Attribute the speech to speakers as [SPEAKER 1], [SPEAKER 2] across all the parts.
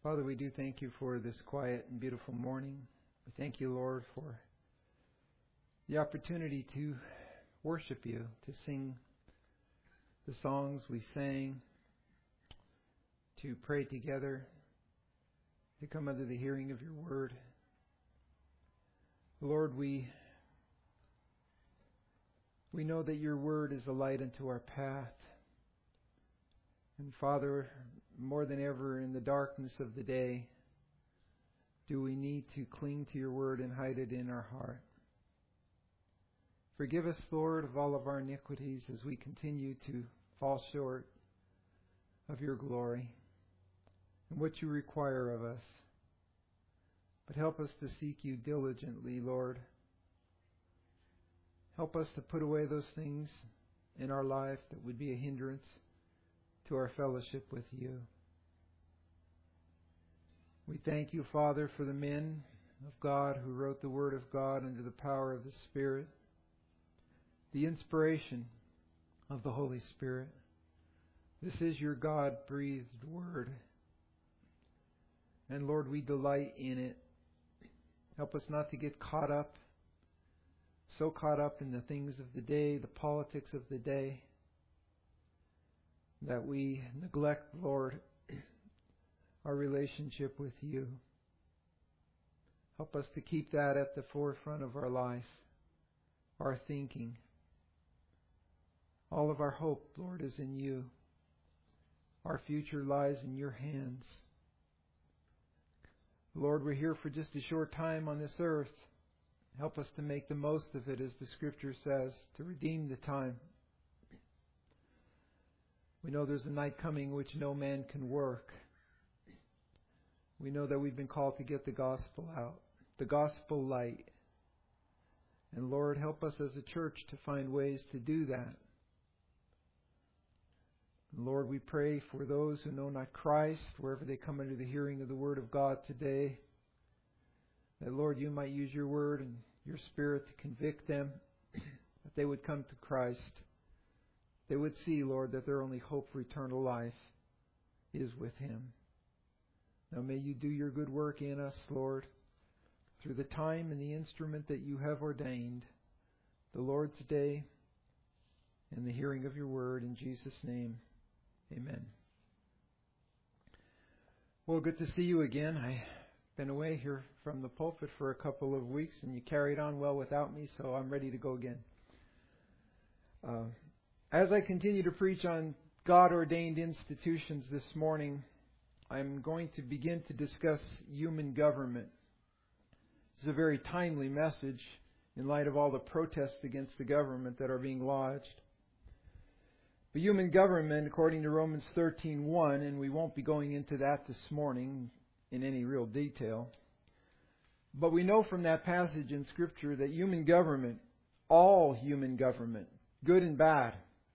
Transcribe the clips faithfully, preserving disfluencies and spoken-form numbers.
[SPEAKER 1] Father, we do thank you for this quiet and beautiful morning. We thank you, Lord, for the opportunity to worship you, to sing the songs we sang, to pray together, to come under the hearing of your word. Lord, we we know that your word is a light unto our path. And Father, more than ever in the darkness of the day, do we need to cling to your word and hide it in our heart. Forgive us, Lord, of all of our iniquities as we continue to fall short of your glory and what you require of us. But help us to seek you diligently, Lord. Help us to put away those things in our life that would be a hindrance to our fellowship with you. We thank you, Father, for the men of God who wrote the Word of God under the power of the Spirit, the inspiration of the Holy Spirit. This is your God-breathed Word. And Lord, we delight in it. Help us not to get caught up, so caught up in the things of the day, the politics of the day, that we neglect, Lord, our relationship with you. Help us to keep that at the forefront of our life, our thinking. All of our hope, Lord, is in you. Our future lies in your hands. Lord, we're here for just a short time on this earth. Help us to make the most of it, as the Scripture says, to redeem the time. We know there's a night coming which no man can work. We know that we've been called to get the gospel out, the gospel light. And Lord, help us as a church to find ways to do that. And Lord, we pray for those who know not Christ, wherever they come under the hearing of the Word of God today, that, Lord, you might use your Word and your Spirit to convict them, that they would come to Christ. They would see, Lord, that their only hope for eternal life is with Him. Now may you do your good work in us, Lord, through the time and the instrument that you have ordained, the Lord's Day, and the hearing of your word. In Jesus' name, amen. Well, good to see you again. I've been away here from the pulpit for a couple of weeks, and you carried on well without me, so I'm ready to go again. Uh, As I continue to preach on God-ordained institutions this morning, I'm going to begin to discuss human government. It's a very timely message in light of all the protests against the government that are being lodged. But human government, according to Romans thirteen one, and we won't be going into that this morning in any real detail, but we know from that passage in Scripture that human government, all human government, good and bad,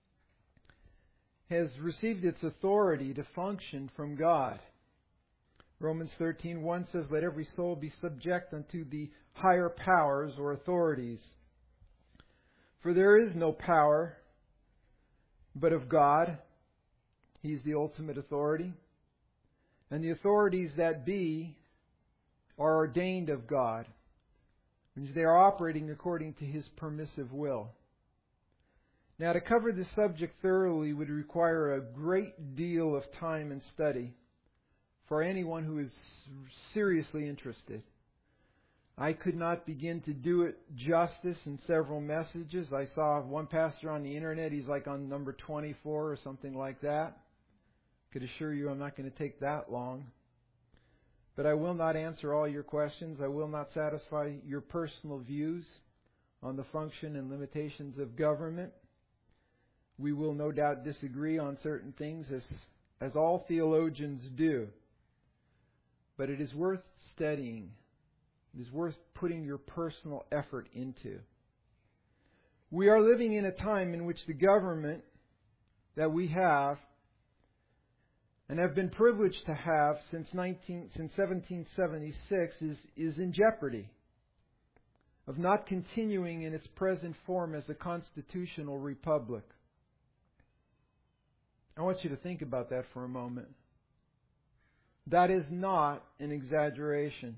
[SPEAKER 1] has received its authority to function from God. Romans thirteen one says, "Let every soul be subject unto the higher powers or authorities. For there is no power but of God." He's the ultimate authority. "And the authorities that be are ordained of God." Means they are operating according to His permissive will. Now, to cover this subject thoroughly would require a great deal of time and study for anyone who is seriously interested. I could not begin to do it justice in several messages. I saw one pastor on the internet, he's like on number twenty-four or something like that. I could assure you I'm not going to take that long. But I will not answer all your questions. I will not satisfy your personal views on the function and limitations of government. We will no doubt disagree on certain things, as, as all theologians do. But it is worth studying. It is worth putting your personal effort into. We are living in a time in which the government that we have and have been privileged to have since nineteen since seventeen seventy-six is, is in jeopardy of not continuing in its present form as a constitutional republic. I want you to think about that for a moment. That is not an exaggeration.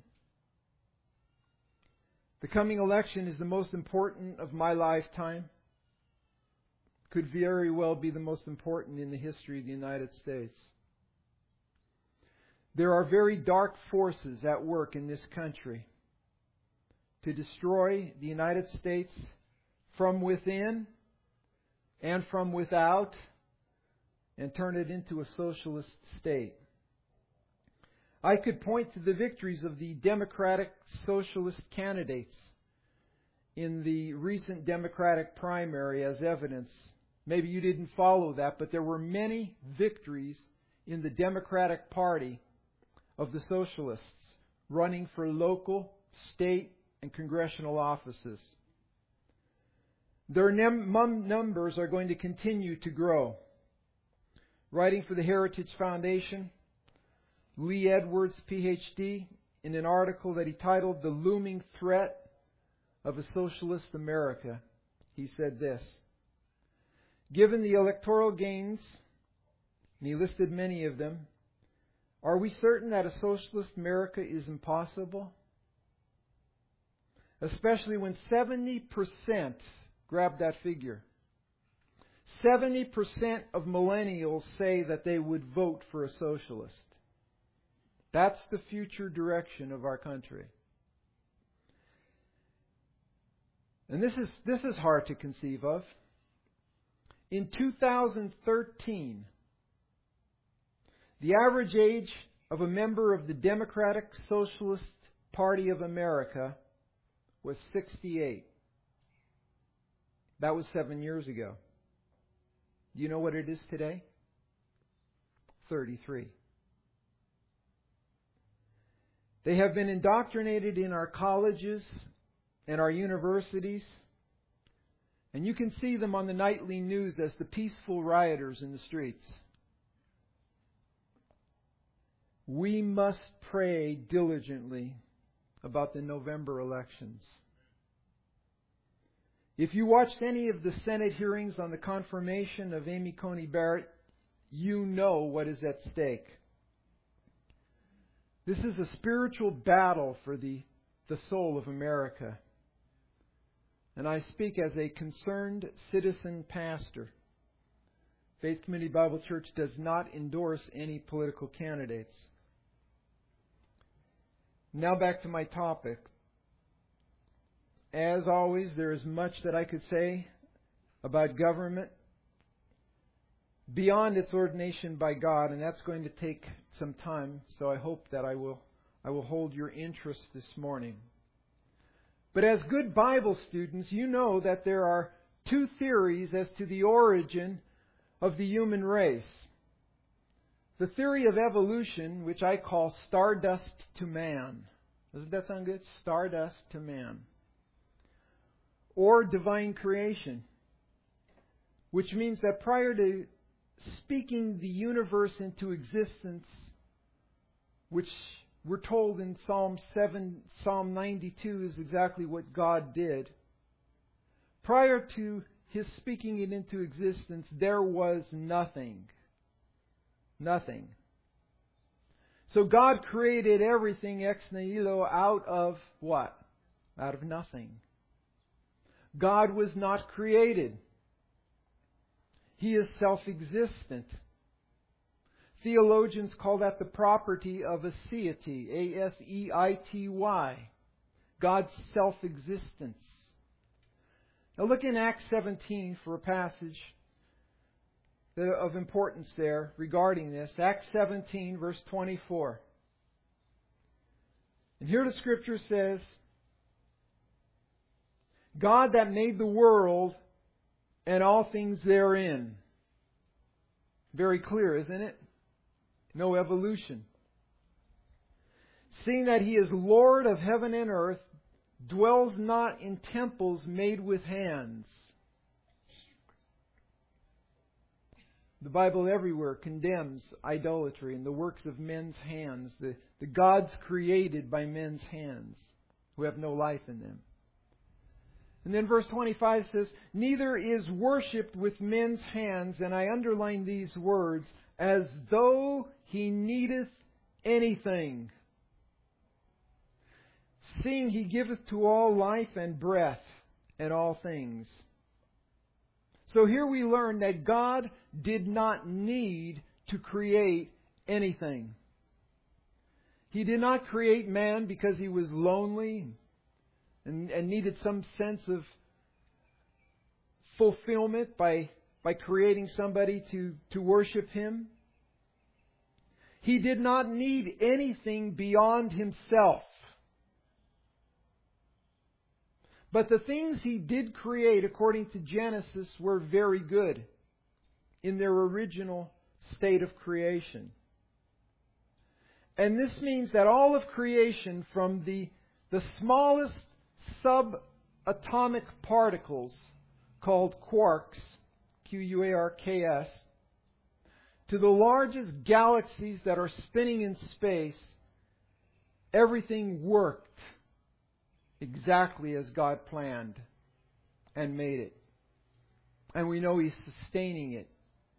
[SPEAKER 1] The coming election is the most important of my lifetime. Could very well be the most important in the history of the United States. There are very dark forces at work in this country to destroy the United States from within and from without and turn it into a socialist state. I could point to the victories of the Democratic Socialist candidates in the recent Democratic primary as evidence. Maybe you didn't follow that, but there were many victories in the Democratic Party of the Socialists running for local, state, and congressional offices. Their num- numbers are going to continue to grow. Writing for the Heritage Foundation, Lee Edwards, P H D, in an article that he titled "The Looming Threat of a Socialist America," he said this: "Given the electoral gains," and he listed many of them, "are we certain that a socialist America is impossible? Especially when seventy percent, grab that figure, seventy percent of millennials say that they would vote for a socialist. That's the future direction of our country." And this is, this is hard to conceive of. In two thousand thirteen, the average age of a member of the Democratic Socialist Party of America was sixty-eight. That was seven years ago. Do you know what it is today? thirty-three. They have been indoctrinated in our colleges and our universities, and you can see them on the nightly news as the peaceful rioters in the streets. We must pray diligently about the November elections. If you watched any of the Senate hearings on the confirmation of Amy Coney Barrett, you know what is at stake. This is a spiritual battle for the, the soul of America. And I speak as a concerned citizen pastor. Faith Community Bible Church does not endorse any political candidates. Now back to my topic. As always, there is much that I could say about government beyond its ordination by God, and that's going to take some time, so I hope that I will I will hold your interest this morning. But as good Bible students, you know that there are two theories as to the origin of the human race. The theory of evolution, which I call stardust to man. Doesn't that sound good? Stardust to man. Or divine creation, which means that prior to speaking the universe into existence, which we're told in Psalm seven, Psalm ninety-two is exactly what God did. Prior to His speaking it into existence, there was nothing. Nothing. So God created everything ex nihilo out of what? Out of nothing. God was not created. He is self-existent. Theologians call that the property of aseity, A S E I T Y, God's self-existence. Now look in Acts seventeen for a passage of importance there regarding this. Acts seventeen, verse twenty-four. And here the Scripture says, God that made the world and all things therein. Very clear, isn't it? No evolution. Seeing that He is Lord of heaven and earth, dwells not in temples made with hands. The Bible everywhere condemns idolatry and the works of men's hands, the, the gods created by men's hands, who have no life in them. And then verse twenty-five says, neither is worshipped with men's hands, and I underline these words, as though He needeth anything, seeing He giveth to all life and breath and all things. So here we learn that God did not need to create anything. He did not create man because He was lonely and, and needed some sense of fulfillment by, by creating somebody to, to worship Him. He did not need anything beyond Himself. But the things He did create, according to Genesis, were very good in their original state of creation. And this means that all of creation, from the, the smallest subatomic particles called quarks, Q U A R K S, to the largest galaxies that are spinning in space, everything worked exactly as God planned and made it. And we know He's sustaining it.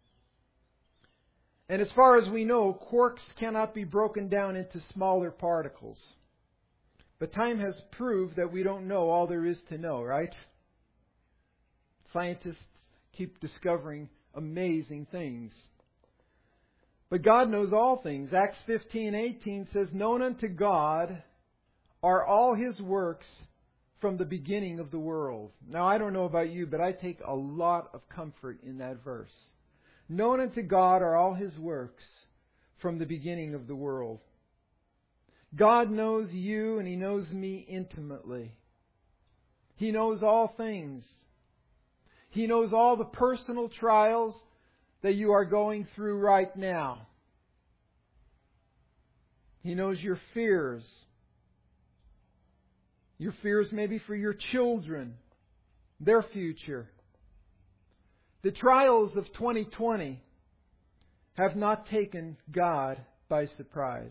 [SPEAKER 1] And as far as we know, quarks cannot be broken down into smaller particles. But time has proved that we don't know all there is to know, right? Scientists keep discovering amazing things. But God knows all things. Acts fifteen eighteen says, "Known unto God are all His works from the beginning of the world." Now, I don't know about you, but I take a lot of comfort in that verse. Known unto God are all His works from the beginning of the world. God knows you and He knows me intimately. He knows all things. He knows all the personal trials that you are going through right now. He knows your fears. Your fears maybe for your children, their future. The trials of twenty twenty have not taken God by surprise.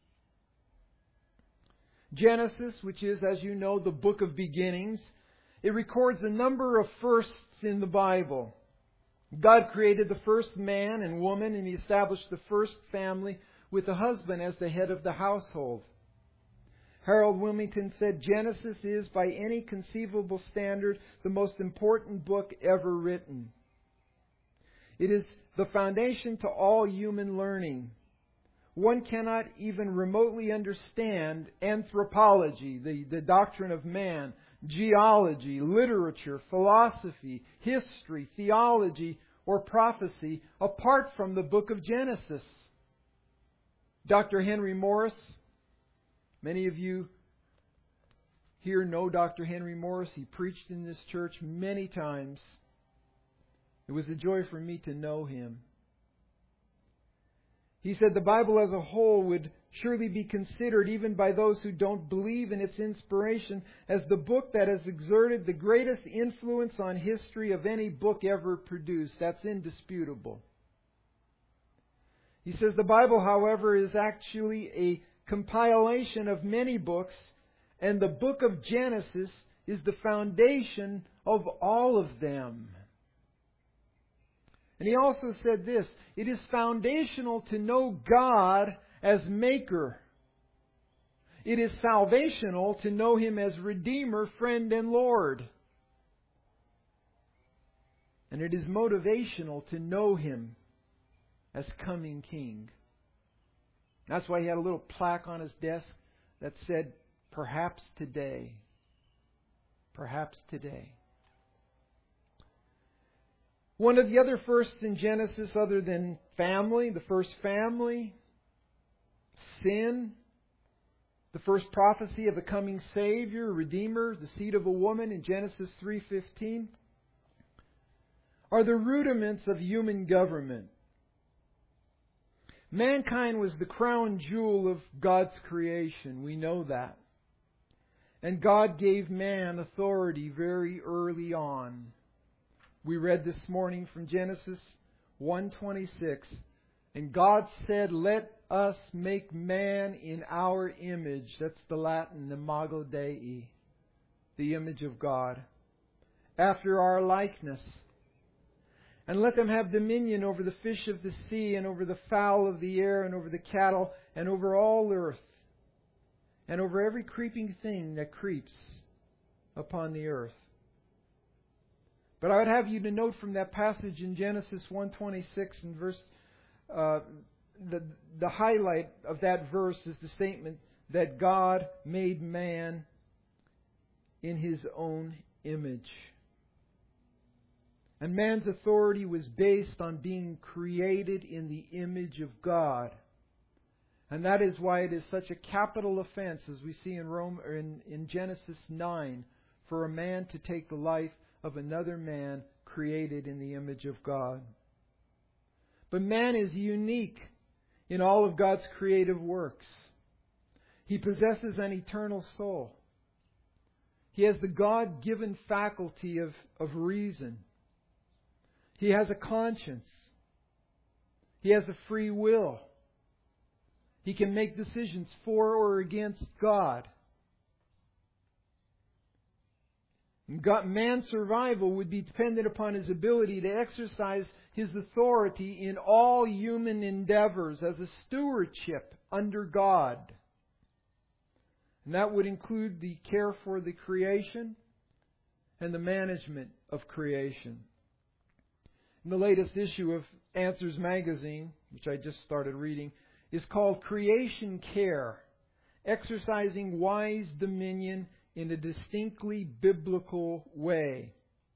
[SPEAKER 1] Genesis, which is, as you know, the book of beginnings, it records a number of firsts in the Bible. God created the first man and woman, and He established the first family with the husband as the head of the household. Harold Wilmington said, "Genesis is, by any conceivable standard, the most important book ever written. It is the foundation to all human learning. One cannot even remotely understand anthropology, the, the doctrine of man, geology, literature, philosophy, history, theology, or prophecy apart from the book of Genesis." Doctor Henry Morris, many of you here know Doctor Henry Morris. He preached in this church many times. It was a joy for me to know him. He said the Bible as a whole would surely be considered, even by those who don't believe in its inspiration, as the book that has exerted the greatest influence on history of any book ever produced. That's indisputable. He says the Bible, however, is actually a compilation of many books, and the book of Genesis is the foundation of all of them. And he also said this, it is foundational to know God as Maker. It is salvational to know Him as Redeemer, Friend, and Lord. And it is motivational to know Him as coming King. That's why he had a little plaque on his desk that said, "Perhaps today." Perhaps today. One of the other firsts in Genesis, other than family, the first family, sin, the first prophecy of a coming Savior, Redeemer, the seed of a woman in Genesis three fifteen, are the rudiments of human government. Mankind was the crown jewel of God's creation. We know that. And God gave man authority very early on. We read this morning from Genesis one twenty-six. And God said, "Let us make man in our image." That's the Latin, imago Dei, the image of God. "After our likeness. And let them have dominion over the fish of the sea, and over the fowl of the air, and over the cattle, and over all earth, and over every creeping thing that creeps upon the earth. But I would have you to note from that passage in Genesis one twenty-six and verse, uh, the, the highlight of that verse is the statement that God made man in His own image. And man's authority was based on being created in the image of God. And that is why it is such a capital offense, as we see in Rome or in, in Genesis nine, for a man to take the life of another man created in the image of God. But man is unique in all of God's creative works. He possesses an eternal soul. He has the God-given faculty of, of reason. He has a conscience. He has a free will. He can make decisions for or against God. God, man's survival would be dependent upon his ability to exercise his authority in all human endeavors as a stewardship under God. And that would include the care for the creation and the management of creation. In the latest issue of Answers magazine, which I just started reading, is called Creation Care, Exercising Wise Dominion in a Distinctly Biblical Way.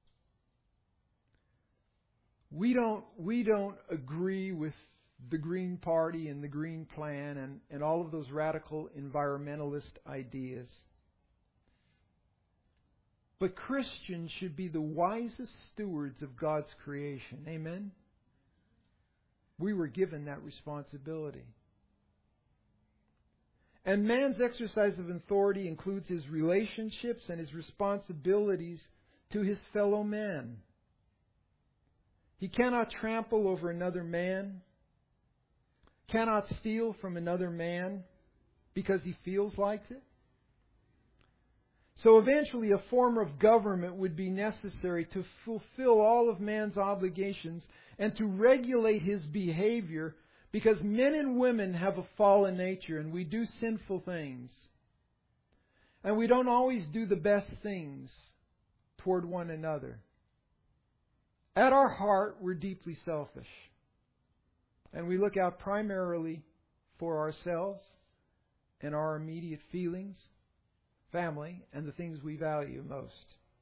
[SPEAKER 1] We don't, we don't agree with the Green Party and the Green Plan and, and all of those radical environmentalist ideas. But Christians should be the wisest stewards of God's creation. Amen? We were given that responsibility. And man's exercise of authority includes his relationships and his responsibilities to his fellow man. He cannot trample over another man, cannot steal from another man because he feels like it. So eventually a form of government would be necessary to fulfill all of man's obligations and to regulate his behavior, because men and women have a fallen nature and we do sinful things. And we don't always do the best things toward one another. At our heart, we're deeply selfish. And we look out primarily for ourselves and our immediate feelings, family, and the things we value most.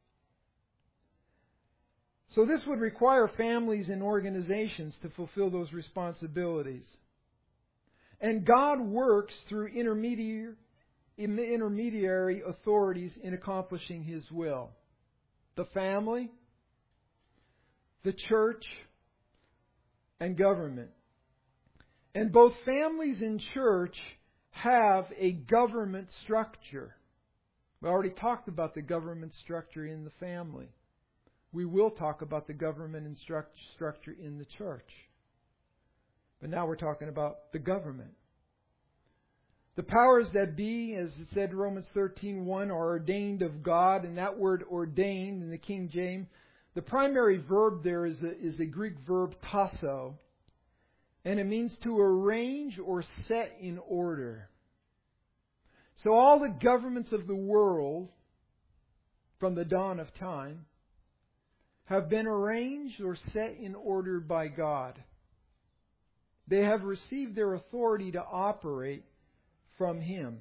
[SPEAKER 1] So this would require families and organizations to fulfill those responsibilities. And God works through intermediary, intermediary authorities in accomplishing His will. The family, the church, and government. And both families and church have a government structure. We already talked about the government structure in the family. We will talk about the government and structure in the church. But now we're talking about the government. The powers that be, as it said in Romans thirteen one, are ordained of God. And that word ordained in the King James, the primary verb there is a, is a Greek verb tasso. And it means to arrange or set in order. So all the governments of the world, from the dawn of time, have been arranged or set in order by God. They have received their authority to operate from Him.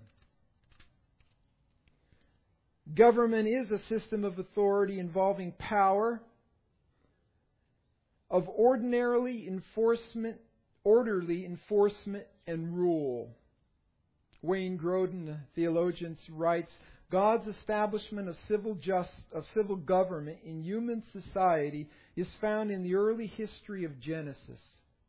[SPEAKER 1] Government is a system of authority involving power of ordinarily enforcement, orderly enforcement and rule. Wayne Groden, a theologian, writes, God's establishment of civil just, of civil government in human society is found in the early history of Genesis.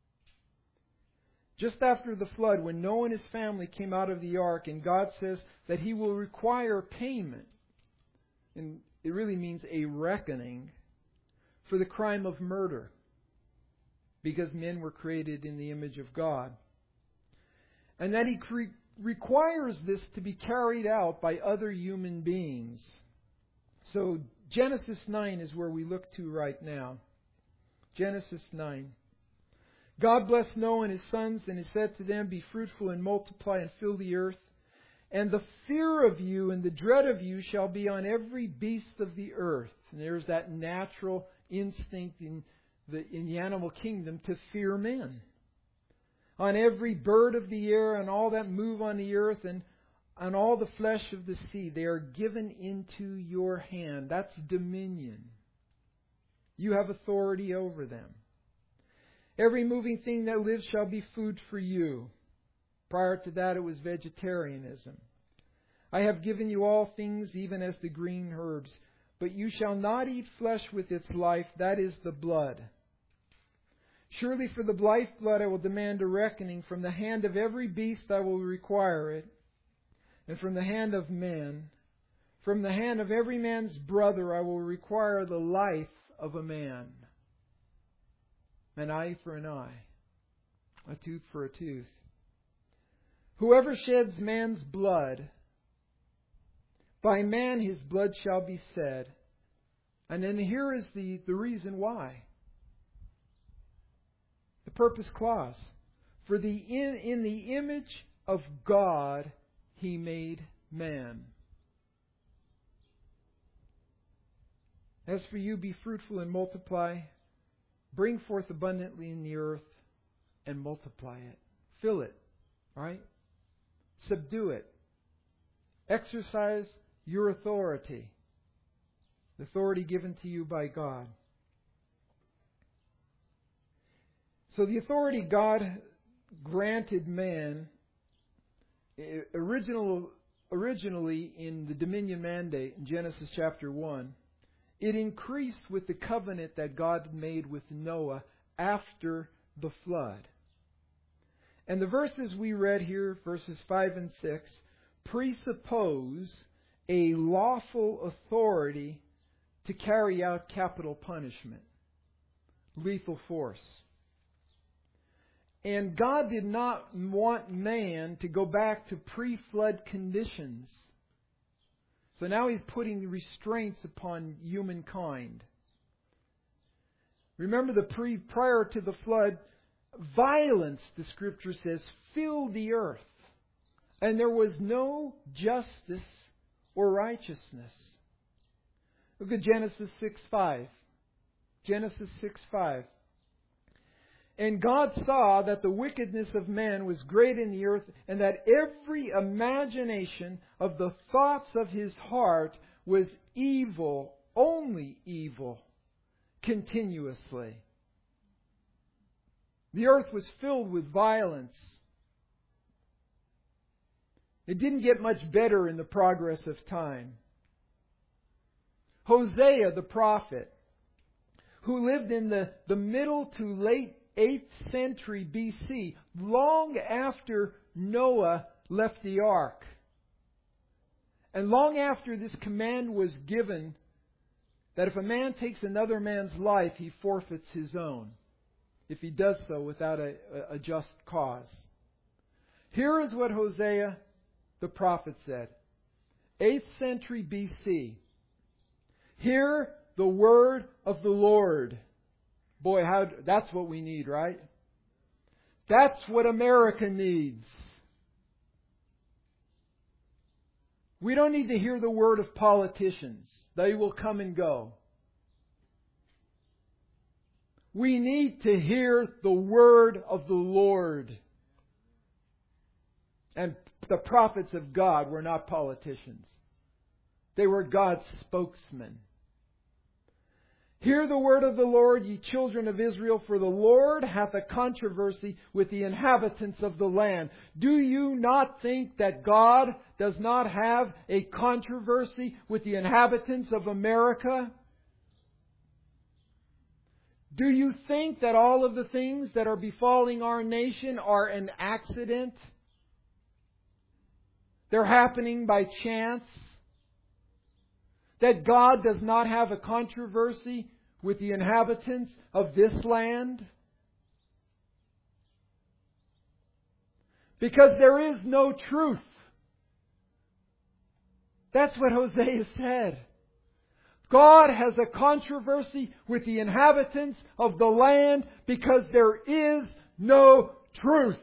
[SPEAKER 1] Just after the flood, when Noah and his family came out of the ark, and God says that He will require payment, and it really means a reckoning, for the crime of murder, because men were created in the image of God. And that He cre- requires this to be carried out by other human beings. So Genesis nine is where we look to right now. Genesis nine. God blessed Noah and his sons, and he said to them, be fruitful and multiply and fill the earth. And the fear of you and the dread of you shall be on every beast of the earth. And there's that natural instinct in the, in the animal kingdom to fear men. On every bird of the air and all that move on the earth and on all the flesh of the sea. They are given into your hand. That's dominion. You have authority over them. Every moving thing that lives shall be food for you. Prior to that, it was vegetarianism. I have given you all things, even as the green herbs. But you shall not eat flesh with its life, that is the blood. Surely for the lifeblood I will demand a reckoning. From the hand of every beast I will require it. And from the hand of man, from the hand of every man's brother I will require the life of a man. An eye for an eye. A tooth for a tooth. Whoever sheds man's blood, by man his blood shall be shed. And then here is the, the reason why. The purpose clause. For the in, in the image of God He made man. As for you, be fruitful and multiply. Bring forth abundantly in the earth and multiply it. Fill it. Right? Subdue it. Exercise your authority. The authority given to you by God. So the authority God granted man original, originally in the dominion mandate in Genesis chapter one, it increased with the covenant that God made with Noah after the flood. And the verses we read here, verses five and six, presuppose a lawful authority to carry out capital punishment, lethal force. And God did not want man to go back to pre-flood conditions. So now He's putting restraints upon humankind. Remember the pre prior to the flood, violence, the Scripture says, filled the earth. And there was no justice or righteousness. Look at Genesis six five. Genesis six five. And God saw that the wickedness of man was great in the earth, and that every imagination of the thoughts of his heart was evil, only evil, continuously. The earth was filled with violence. It didn't get much better in the progress of time. Hosea the prophet, who lived in the, the middle to late eighth century B C, long after Noah left the ark, and long after this command was given that if a man takes another man's life, he forfeits his own, if he does so without a, a just cause. Here is what Hosea the prophet said. eighth century B C. Hear the word of the Lord. Boy, how that's what we need, right? That's what America needs. We don't need to hear the word of politicians. They will come and go. We need to hear the word of the Lord. And the prophets of God were not politicians. They were God's spokesmen. Hear the word of the Lord, ye children of Israel, for the Lord hath a controversy with the inhabitants of the land. Do you not think that God does not have a controversy with the inhabitants of America? Do you think that all of the things that are befalling our nation are an accident? They're happening by chance? That God does not have a controversy with the inhabitants of this land? Because there is no truth. That's what Hosea said. God has a controversy with the inhabitants of the land because there is no truth.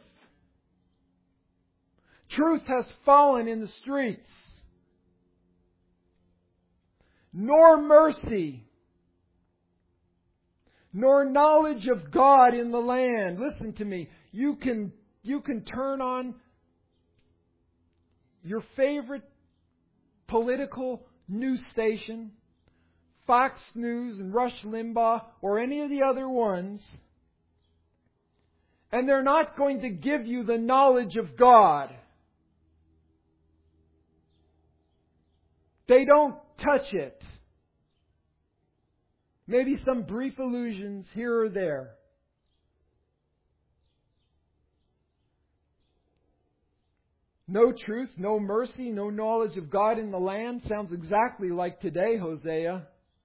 [SPEAKER 1] Truth has fallen in the streets. Nor mercy, nor knowledge of God in the land. Listen to me. You can, you can turn on your favorite political news station, Fox News and Rush Limbaugh, or any of the other ones, and they're not going to give you the knowledge of God. They don't touch it. Maybe some brief allusions here or there. No truth, no mercy, no knowledge of God in the land. Sounds exactly like today, Hosea.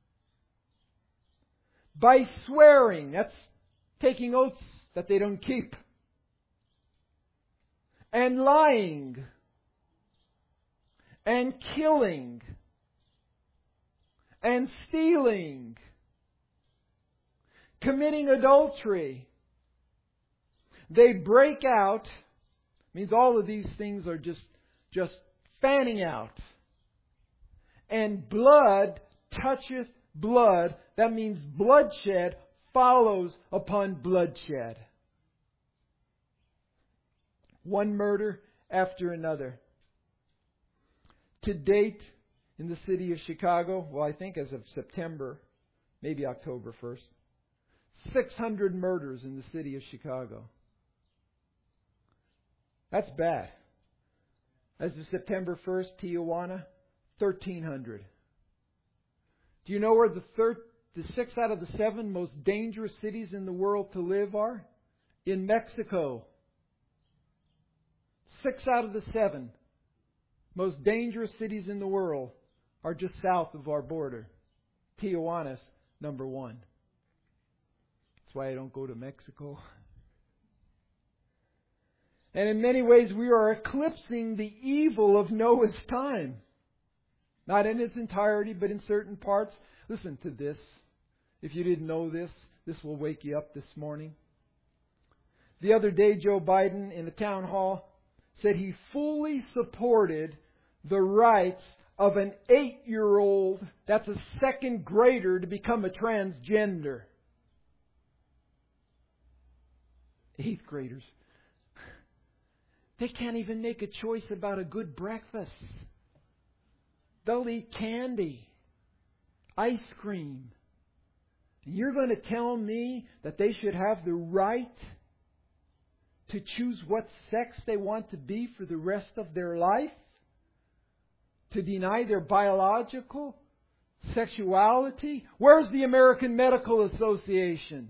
[SPEAKER 1] By swearing, that's taking oaths that they don't keep. And lying. And killing. And stealing. Committing adultery. They break out. Means all of these things are just, just fanning out. And blood toucheth blood. That means bloodshed follows upon bloodshed. One murder after another. To date, in the city of Chicago, well, I think as of September, maybe October first, six hundred murders in the city of Chicago. That's bad. As of September first, Tijuana, thirteen hundred. Do you know where the third, the six out of the seven most dangerous cities in the world to live are? In Mexico. Six out of the seven most dangerous cities in the world are just south of our border. Tijuana's number one. That's why I don't go to Mexico. And in many ways, we are eclipsing the evil of Noah's time. Not in its entirety, but in certain parts. Listen to this. If you didn't know this, this will wake you up this morning. The other day, Joe Biden, in a town hall, said he fully supported the rights of an eight-year-old, that's a second grader, to become a transgender. Eighth graders. They can't even make a choice about a good breakfast. They'll eat candy, ice cream. You're going to tell me that they should have the right to choose what sex they want to be for the rest of their life? To deny their biological sexuality? Where's the American Medical Association?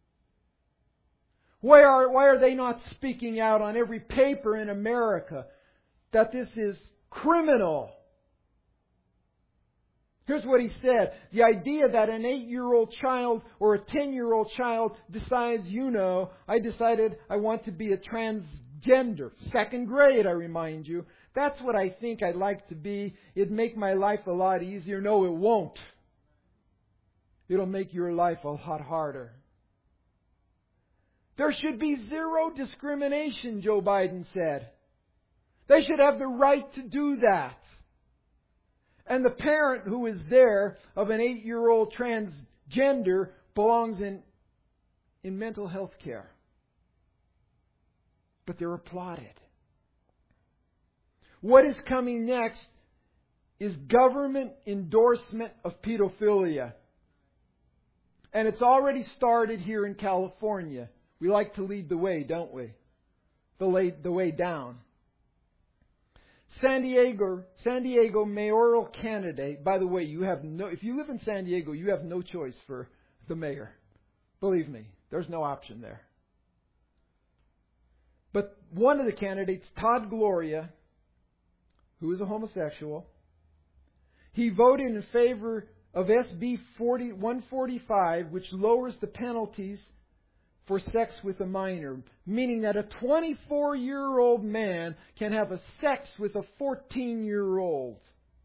[SPEAKER 1] Why are, why are they not speaking out on every paper in America that this is criminal? Here's what he said. The idea that an eight-year-old child or a ten-year-old child decides, you know, I decided I want to be a transgender. Second grade, I remind you. That's what I think I'd like to be. It'd make my life a lot easier. No, it won't. It'll make your life a lot harder. There should be zero discrimination, Joe Biden said. They should have the right to do that. And the parent who is there of an eight-year-old transgender belongs in, in mental health care. But they're applauded. What is coming next is government endorsement of pedophilia. And it's already started here in California. We like to lead the way, don't we? The way, the way down. San Diego, San Diego mayoral candidate. By the way, you have no. If you live in San Diego, you have no choice for the mayor. Believe me, there's no option there. But one of the candidates, Todd Gloria, who is a homosexual, he voted in favor of S B one forty-five, which lowers the penalties for sex with a minor, meaning that a twenty-four-year-old man can have a sex with a fourteen-year-old.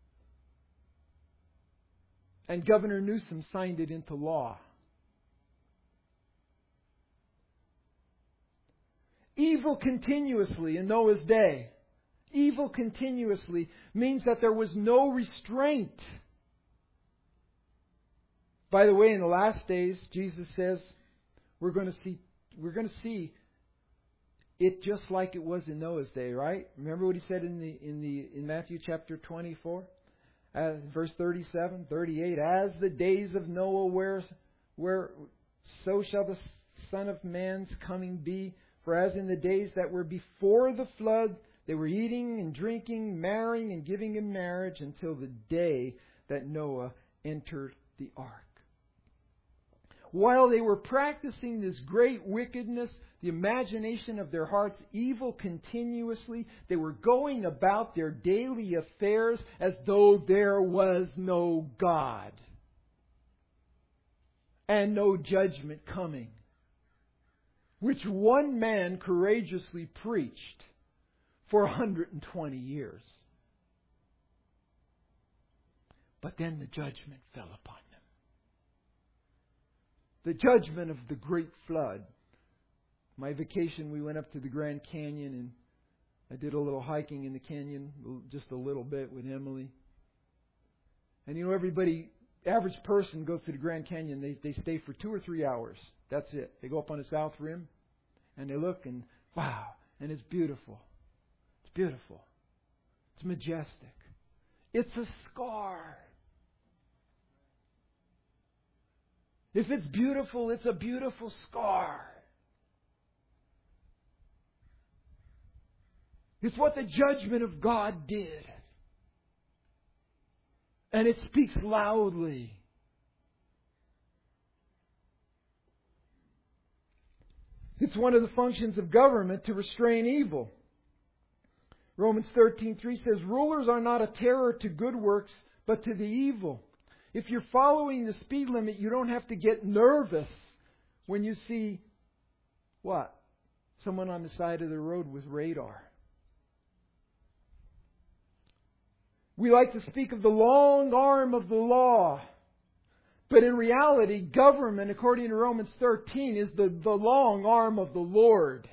[SPEAKER 1] And Governor Newsom signed it into law. Evil continuously in Noah's day. Evil continuously means that there was no restraint. By the way, in the last days, Jesus says we're going to see we're going to see it just like it was in Noah's day, right? Remember what he said in the in the in Matthew chapter twenty-four, uh, verse thirty-seven, thirty-eight. As the days of Noah were, where so shall the Son of Man's coming be. For as in the days that were before the flood, they were eating and drinking, marrying and giving in marriage until the day that Noah entered the ark. While they were practicing this great wickedness, the imagination of their hearts, evil continuously, they were going about their daily affairs as though there was no God and no judgment coming, which one man courageously preached for one hundred twenty years. But then the judgment fell upon them. The judgment of the great flood. My vacation, we went up to the Grand Canyon and I did a little hiking in the canyon, just a little bit with Emily. And you know, everybody, average person goes to the Grand Canyon, they, they stay for two or three hours. That's it. They go up on the south rim and they look and wow, and it's beautiful. It's beautiful. It's majestic. It's a scar. If it's beautiful, it's a beautiful scar. It's what the judgment of God did. And it speaks loudly. It's one of the functions of government to restrain evil. Romans thirteen three says, rulers are not a terror to good works, but to the evil. If you're following the speed limit, you don't have to get nervous when you see, what? Someone on the side of the road with radar. We like to speak of the long arm of the law. But in reality, government, according to Romans thirteen, is the, the long arm of the Lord.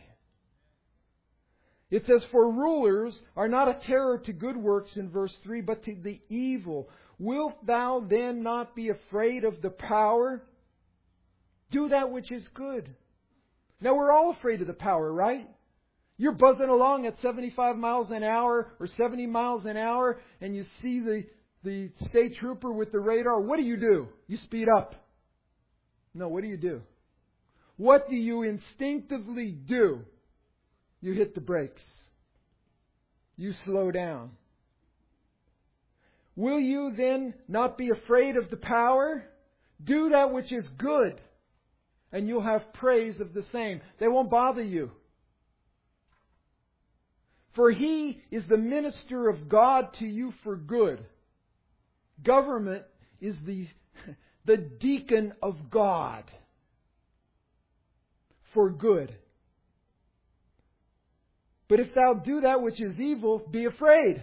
[SPEAKER 1] It says, for rulers are not a terror to good works in verse three, but to the evil. Wilt thou then not be afraid of the power? Do that which is good. Now we're all afraid of the power, right? You're buzzing along at seventy-five miles an hour or seventy miles an hour and you see the, the state trooper with the radar. What do you do? You speed up. No, what do you do? What do you instinctively do? You hit the brakes. You slow down. Will you then not be afraid of the power? Do that which is good, and you'll have praise of the same. They won't bother you. For he is the minister of God to you for good. Government is the, the deacon of God for good. But if thou do that which is evil, be afraid.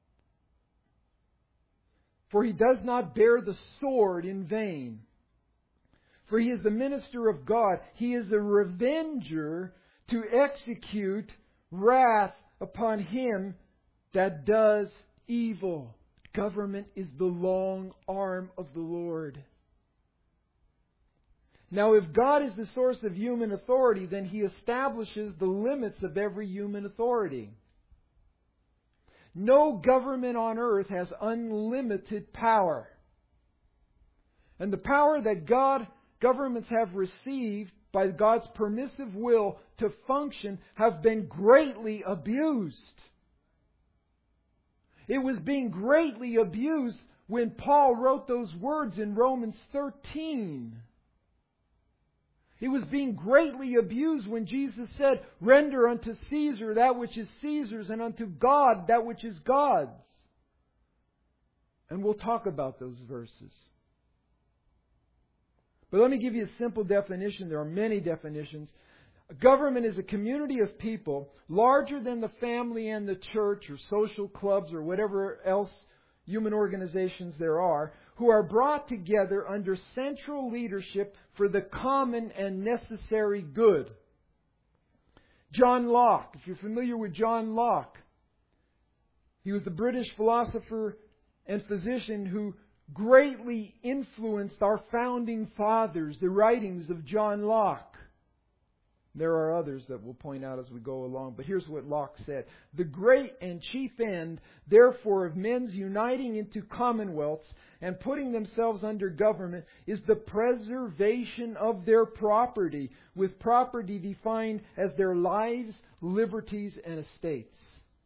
[SPEAKER 1] For he does not bear the sword in vain. For he is the minister of God. He is the revenger to execute wrath upon him that does evil. Government is the long arm of the Lord. Now, if God is the source of human authority, then He establishes the limits of every human authority. No government on earth has unlimited power. And the power that God, governments have received by God's permissive will to function have been greatly abused. It was being greatly abused when Paul wrote those words in Romans thirteen. It was being greatly abused when Jesus said, render unto Caesar that which is Caesar's and unto God that which is God's. And we'll talk about those verses. But let me give you a simple definition. There are many definitions. A government is a community of people larger than the family and the church or social clubs or whatever else human organizations there are, who are brought together under central leadership for the common and necessary good. John Locke, if you're familiar with John Locke, he was the British philosopher and physician who greatly influenced our founding fathers, the writings of John Locke. There are others that we'll point out as we go along, but here's what Locke said. The great and chief end, therefore, of men's uniting into commonwealths and putting themselves under government is the preservation of their property, with property defined as their lives, liberties, and estates.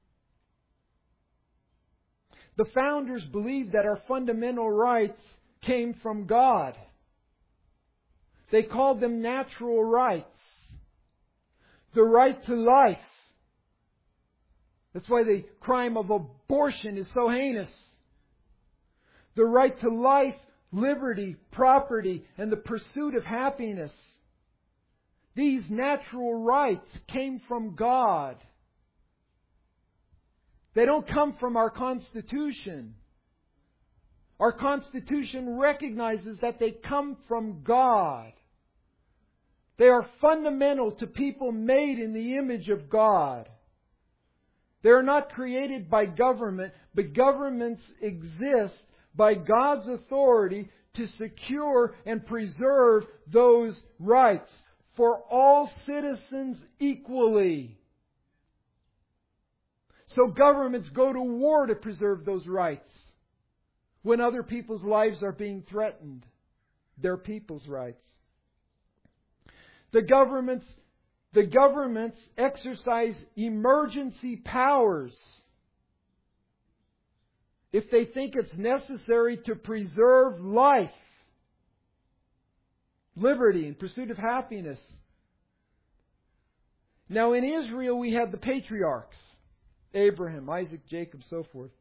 [SPEAKER 1] The founders believed that our fundamental rights came from God. They called them natural rights. The right to life. That's why the crime of abortion is so heinous. The right to life, liberty, property, and the pursuit of happiness. These natural rights came from God. They don't come from our Constitution. Our Constitution recognizes that they come from God. They are fundamental to people made in the image of God. They are not created by government, but governments exist by God's authority to secure and preserve those rights for all citizens equally. So governments go to war to preserve those rights when other people's lives are being threatened, their people's rights. The governments, the governments exercise emergency powers if they think it's necessary to preserve life, liberty, and pursuit of happiness. Now in Israel we had the patriarchs, Abraham, Isaac, Jacob, so forth.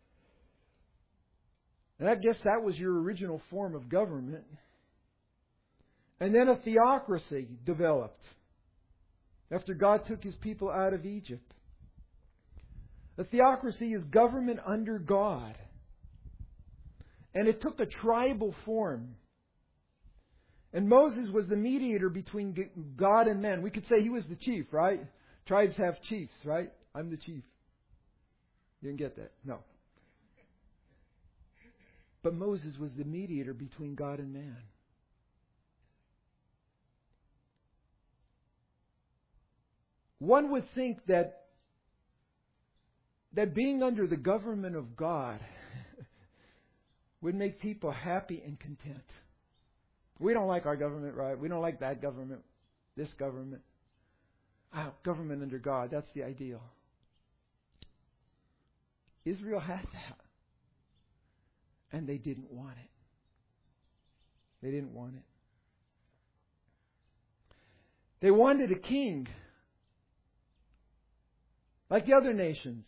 [SPEAKER 1] And I guess that was your original form of government. And then a theocracy developed after God took His people out of Egypt. A theocracy is government under God. And it took a tribal form. And Moses was the mediator between God and men. We could say he was the chief, right? Tribes have chiefs, right? I'm the chief. You didn't get that? No. But Moses was the mediator between God and man. One would think that that being under the government of God would make people happy and content. We don't like our government, right? We don't like that government, this government. Ah, government under God, that's the ideal. Israel had that. And they didn't want it. They didn't want it. They wanted a king. Like the other nations.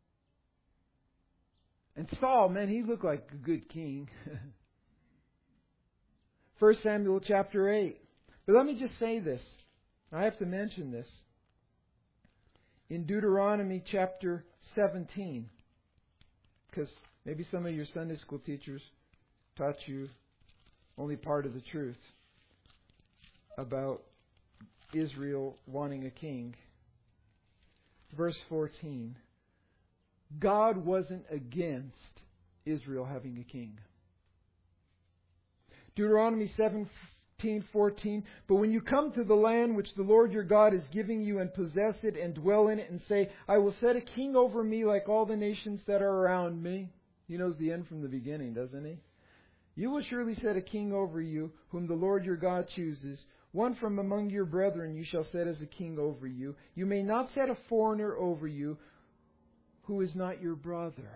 [SPEAKER 1] And Saul, man, he looked like a good king. First Samuel chapter eight. But let me just say this. I have to mention this. In Deuteronomy chapter seventeen. Because maybe some of your Sunday school teachers taught you only part of the truth about Israel wanting a king. Verse fourteen. God wasn't against Israel having a king. Deuteronomy seventeen fourteen. But when you come to the land which the Lord your God is giving you and possess it and dwell in it and say, I will set a king over me like all the nations that are around me. He knows the end from the beginning, doesn't he? You will surely set a king over you, whom the Lord your God chooses. One from among your brethren you shall set as a king over you. You may not set a foreigner over you who is not your brother.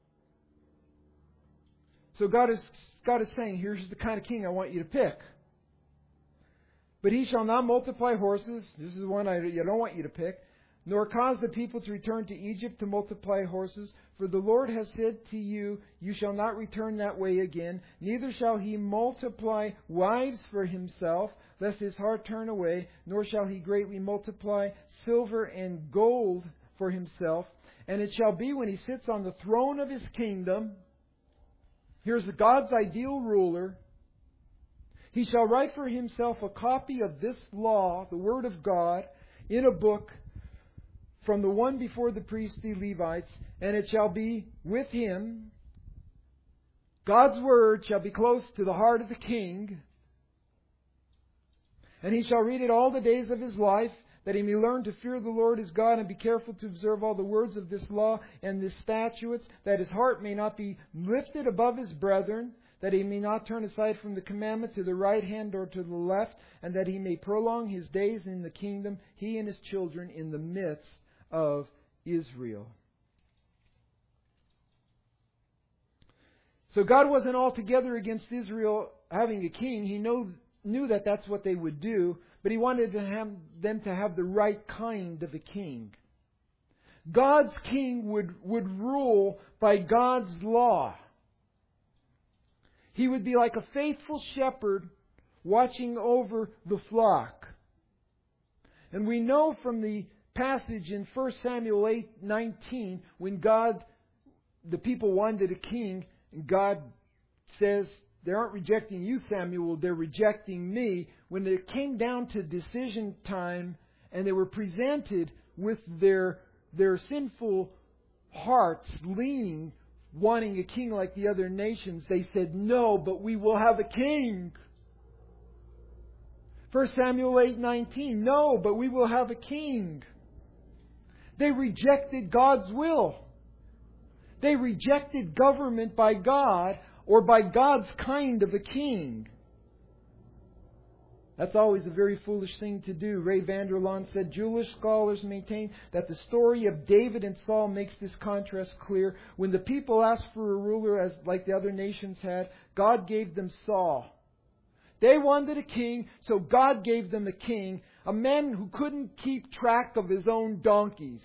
[SPEAKER 1] So God is, God is saying, here's the kind of king I want you to pick. But he shall not multiply horses. This is one I, I don't want you to pick. Nor cause the people to return to Egypt to multiply horses. For the Lord has said to you, you shall not return that way again. Neither shall he multiply wives for himself, lest his heart turn away. Nor shall he greatly multiply silver and gold for himself. And it shall be when he sits on the throne of his kingdom. Here's God's ideal ruler. He shall write for himself a copy of this law, the Word of God, in a book, from the one before the priests, the Levites, and it shall be with him. God's word shall be close to the heart of the king, and he shall read it all the days of his life, that he may learn to fear the Lord his God and be careful to observe all the words of this law and the statutes, that his heart may not be lifted above his brethren, that he may not turn aside from the commandment to the right hand or to the left, and that he may prolong his days in the kingdom, he and his children in the midst of Israel. So God wasn't altogether against Israel having a king. He know, knew that that's what they would do, but He wanted to have them to have the right kind of a king. God's king would, would rule by God's law. He would be like a faithful shepherd watching over the flock. And we know from the passage in First Samuel eight nineteen, when God, the people wanted a king, and God says, they aren't rejecting you, Samuel, they're rejecting me. When it came down to decision time and they were presented with their, their sinful hearts leaning, wanting a king like the other nations, they said, no, but we will have a king. First Samuel eight nineteen, no, but we will have a king. They rejected God's will. They rejected government by God or by God's kind of a king. That's always a very foolish thing to do. Ray Vander Laan said, Jewish scholars maintain that the story of David and Saul makes this contrast clear. When the people asked for a ruler, as like the other nations had, God gave them Saul. They wanted a king, so God gave them a king, a man who couldn't keep track of his own donkeys.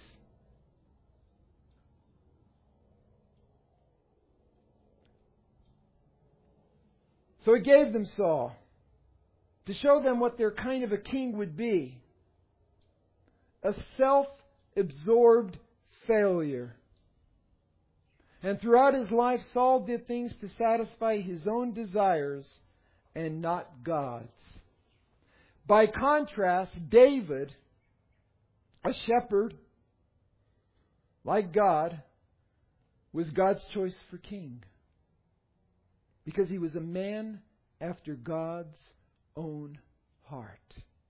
[SPEAKER 1] So He gave them Saul to show them what their kind of a king would be. A self-absorbed failure. And throughout his life, Saul did things to satisfy his own desires and not God's. By contrast, David, a shepherd like God, was God's choice for king. Because he was a man after God's own heart.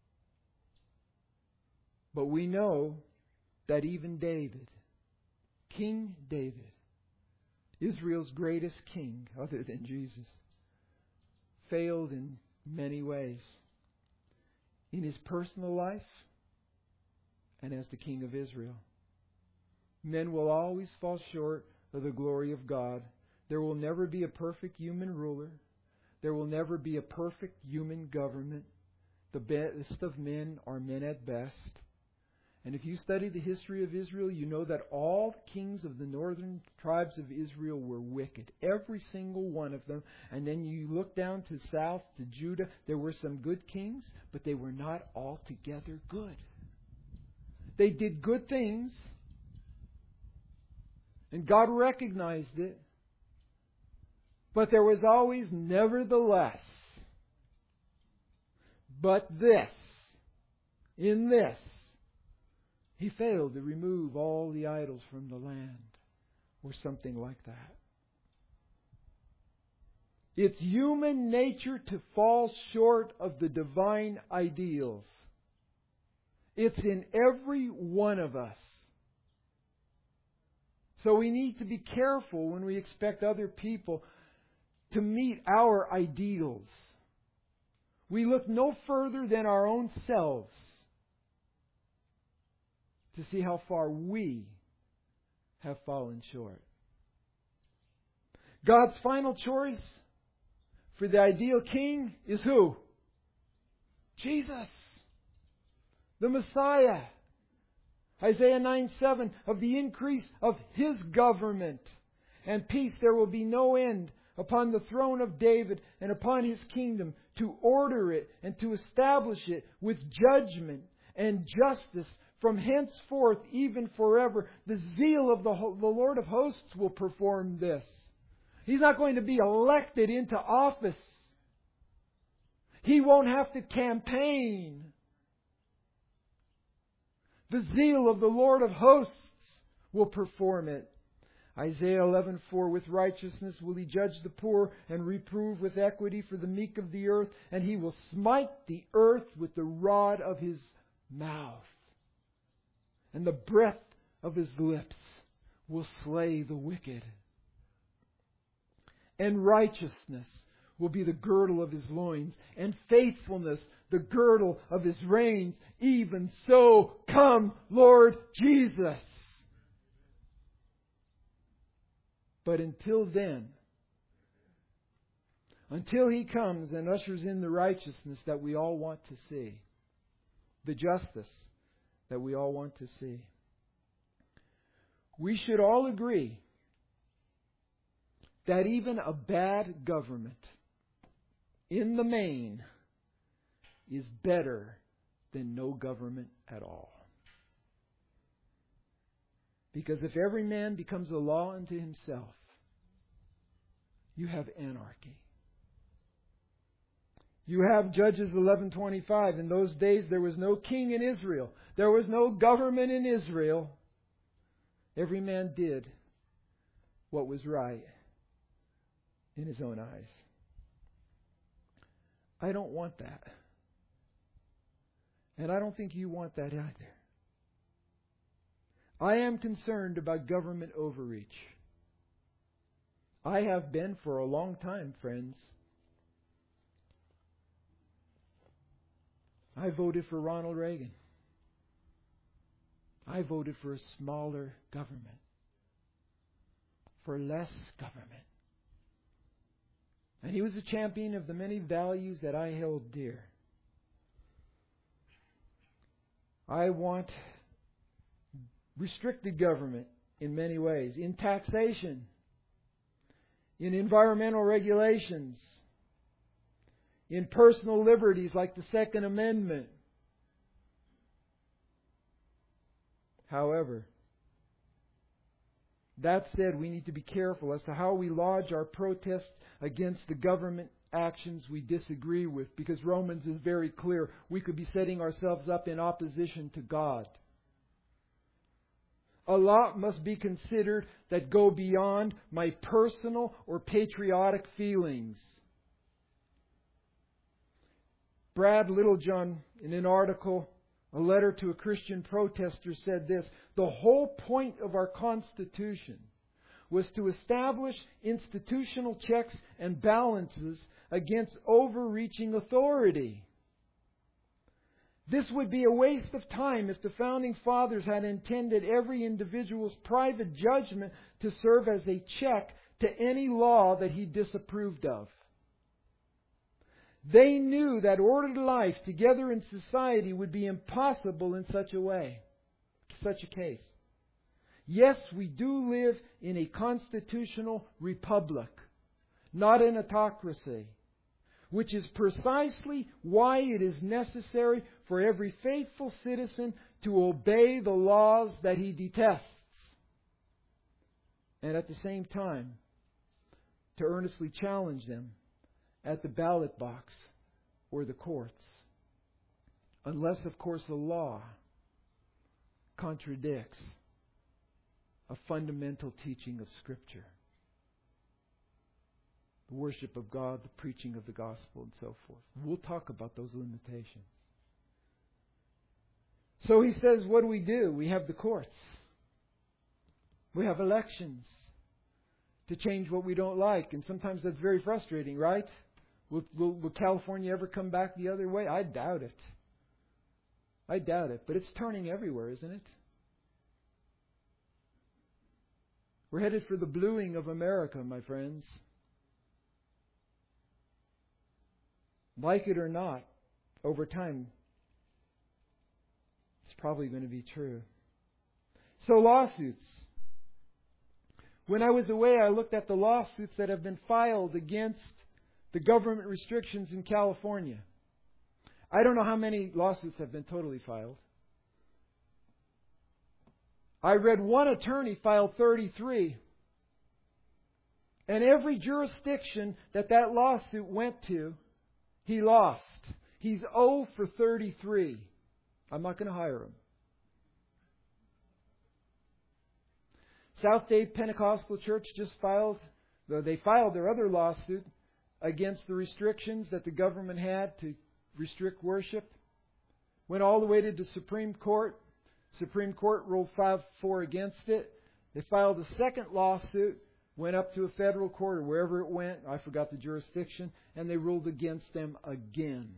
[SPEAKER 1] But we know that even David, King David, Israel's greatest king other than Jesus, failed in many ways. In his personal life and as the king of Israel. Men will always fall short of the glory of God. There will never be a perfect human ruler. There will never be a perfect human government. The best of men are men at best. And if you study the history of Israel, you know that all the kings of the northern tribes of Israel were wicked. Every single one of them. And then you look down to south, to Judah. There were some good kings, but they were not altogether good. They did good things. And God recognized it. But there was always, nevertheless, but this, in this, He failed to remove all the idols from the land, or something like that. It's human nature to fall short of the divine ideals. It's in every one of us. So we need to be careful when we expect other people to meet our ideals. We look no further than our own selves to see how far we have fallen short. God's final choice for the ideal king is who? Jesus, the Messiah. Isaiah nine seven, of the increase of His government and peace there will be no end upon the throne of David and upon His kingdom, to order it and to establish it with judgment and justice from henceforth even forever. The zeal of the, the Lord of hosts will perform this. He's not going to be elected into office. He won't have to campaign. The zeal of the Lord of hosts will perform it. Isaiah eleven four, with righteousness will He judge the poor and reprove with equity for the meek of the earth, and He will smite the earth with the rod of His mouth. And the breath of His lips will slay the wicked. And righteousness will be the girdle of His loins, and faithfulness the girdle of His reins. Even so, come, Lord Jesus. But until then, until He comes and ushers in the righteousness that we all want to see, the justice that we all want to see, we should all agree that even a bad government, in the main, is better than no government at all. Because if every man becomes a law unto himself, you have anarchy. You have Judges eleven twenty-five. In those days there was no king in Israel. There was no government in Israel. Every man did what was right in his own eyes. I don't want that. And I don't think you want that either. I am concerned about government overreach. I have been for a long time, friends. I voted for Ronald Reagan. I voted for a smaller government. For less government. And he was a champion of the many values that I held dear. I want restricted government in many ways. In taxation. In environmental regulations. In personal liberties like the Second Amendment. However, that said, we need to be careful as to how we lodge our protests against the government actions we disagree with, because Romans is very clear. We could be setting ourselves up in opposition to God. A lot must be considered that go beyond my personal or patriotic feelings. Brad Littlejohn, in an article, A Letter to a Christian Protester, said this: the whole point of our Constitution was to establish institutional checks and balances against overreaching authority. This would be a waste of time if the Founding Fathers had intended every individual's private judgment to serve as a check to any law that he disapproved of. They knew that ordered life together in society would be impossible in such a way, such a case. Yes, we do live in a constitutional republic, not an autocracy, which is precisely why it is necessary for every faithful citizen to obey the laws that he detests, and at the same time to earnestly challenge them at the ballot box or the courts, unless, of course, the law contradicts a fundamental teaching of Scripture. The worship of God, the preaching of the gospel, and so forth. We'll talk about those limitations. So he says, what do we do? We have the courts. We have elections to change what we don't like. And sometimes that's very frustrating, right? Will, will, will California ever come back the other way? I doubt it. I doubt it. But it's turning everywhere, isn't it? We're headed for the bluing of America, my friends. Like it or not, over time, it's probably going to be true. So lawsuits. When I was away, I looked at the lawsuits that have been filed against the government restrictions in California. I don't know how many lawsuits have been totally filed. I read one attorney filed thirty-three. And every jurisdiction that that lawsuit went to, he lost. He's zero for thirty-three. I'm not going to hire him. South Day Pentecostal Church just filed, they filed their other lawsuit against the restrictions that the government had to restrict worship. Went all the way to the Supreme Court. Supreme Court ruled five four against it. They filed a second lawsuit, went up to a federal court or wherever it went, I forgot the jurisdiction, and they ruled against them again.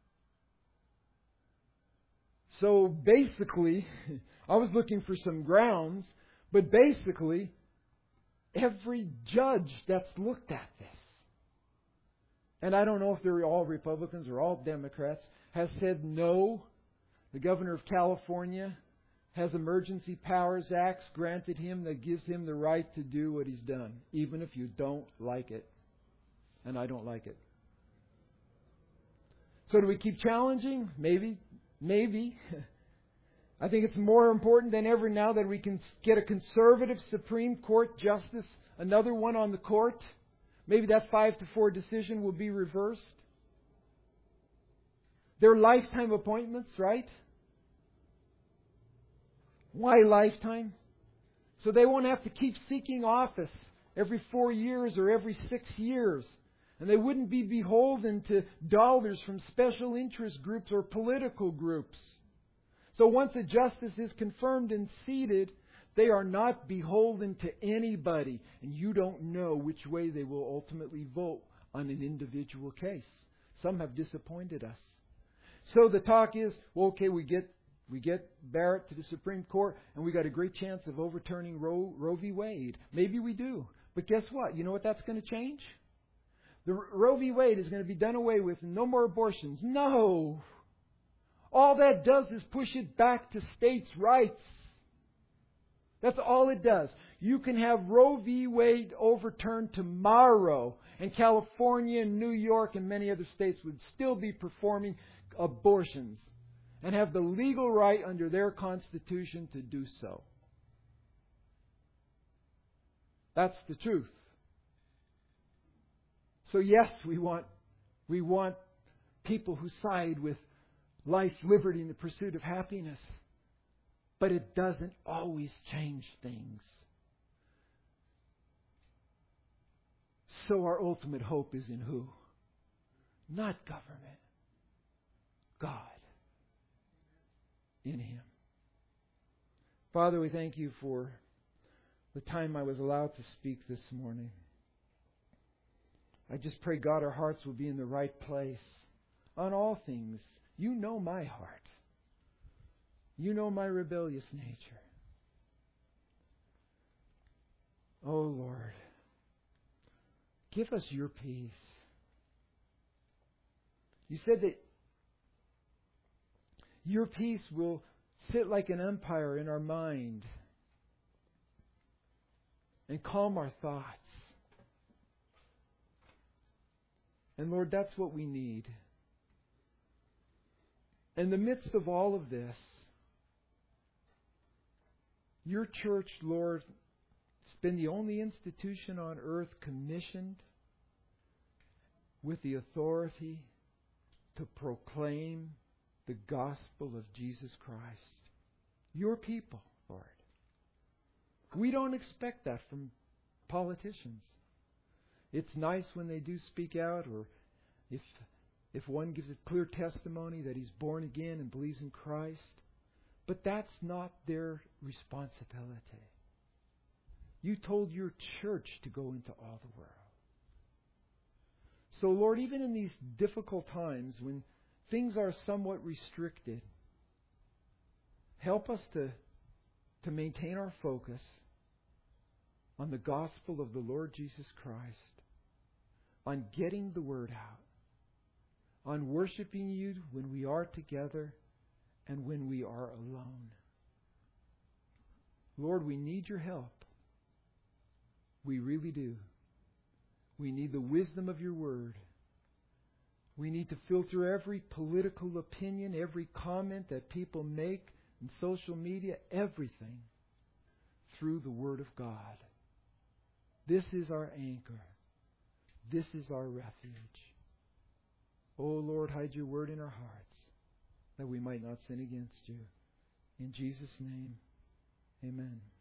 [SPEAKER 1] So basically, I was looking for some grounds, but basically, every judge that's looked at this, and I don't know if they're all Republicans or all Democrats, has said no. The governor of California has emergency powers acts granted him that gives him the right to do what he's done, even if you don't like it. And I don't like it. So do we keep challenging? Maybe. Maybe. I think it's more important than ever now that we can get a conservative Supreme Court justice, another one on the court. Maybe that five to four decision will be reversed. They're lifetime appointments, right? Why lifetime? So they won't have to keep seeking office every four years or every six years. And they wouldn't be beholden to dollars from special interest groups or political groups. So once a justice is confirmed and seated, they are not beholden to anybody. And you don't know which way they will ultimately vote on an individual case. Some have disappointed us. So the talk is, well, okay, we get we get Barrett to the Supreme Court, and we got a great chance of overturning Roe, Roe v. Wade. Maybe we do. But guess what? You know what that's going to change? The Roe v. Wade is going to be done away with. No more abortions. No. All that does is push it back to states' rights. That's all it does. You can have Roe v. Wade overturned tomorrow, and California and New York and many other states would still be performing abortions and have the legal right under their Constitution to do so. That's the truth. So yes, we want we want people who side with life, liberty, and the pursuit of happiness. But it doesn't always change things. So our ultimate hope is in who? Not government. God. In Him. Father, we thank You for the time I was allowed to speak this morning. I just pray, God, our hearts will be in the right place on all things. You know my heart. You know my rebellious nature. Oh, Lord, give us Your peace. You said that Your peace will sit like an umpire in our mind and calm our thoughts. And Lord, that's what we need. In the midst of all of this, Your church, Lord, has been the only institution on earth commissioned with the authority to proclaim the gospel of Jesus Christ. Your people, Lord. We don't expect that from politicians. It's nice when they do speak out, or if if one gives a clear testimony that he's born again and believes in Christ. But that's not their responsibility. You told Your church to go into all the world. So, Lord, even in these difficult times when things are somewhat restricted, help us to, to maintain our focus on the gospel of the Lord Jesus Christ, on getting the word out, on worshiping You when we are together and when we are alone. Lord, we need Your help. We really do. We need the wisdom of Your word. We need to filter every political opinion, every comment that people make in social media, everything through the Word of God. This is our anchor. This is our refuge. Oh Lord, hide Your word in our hearts that we might not sin against You. In Jesus' name, amen.